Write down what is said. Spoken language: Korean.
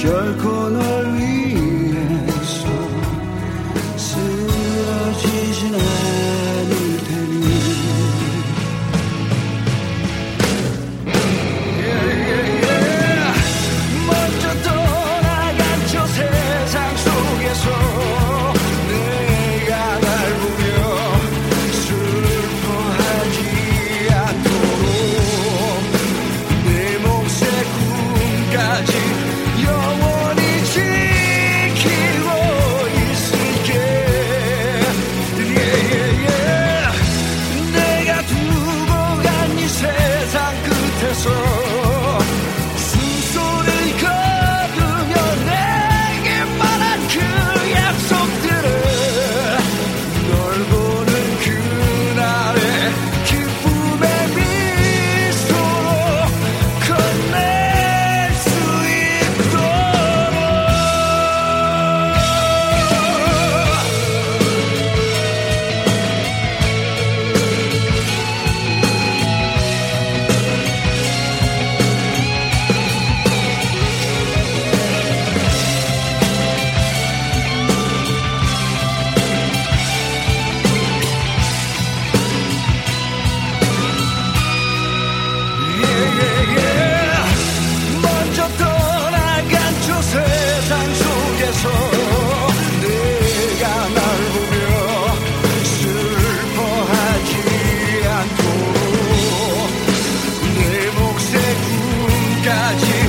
결코 널 위해서 쓰러지진 않을 테니. 먼저 떠나간 저 세상 속에서 내가 날 보며 슬퍼하지 않도록 내 몫의 꿈까지 영원히 지키고 있을게. 내가 두고 간 이 세상 끝에서 숨소리를 거두며 내게 말한 그 약속들을 널 보는 그날의 기쁨의 미소로 건넬 수 있도록. 먼저 떠나간 저 세상 속에서 내가 날 보며 슬퍼하지 않도록 내 몫의 꿈까지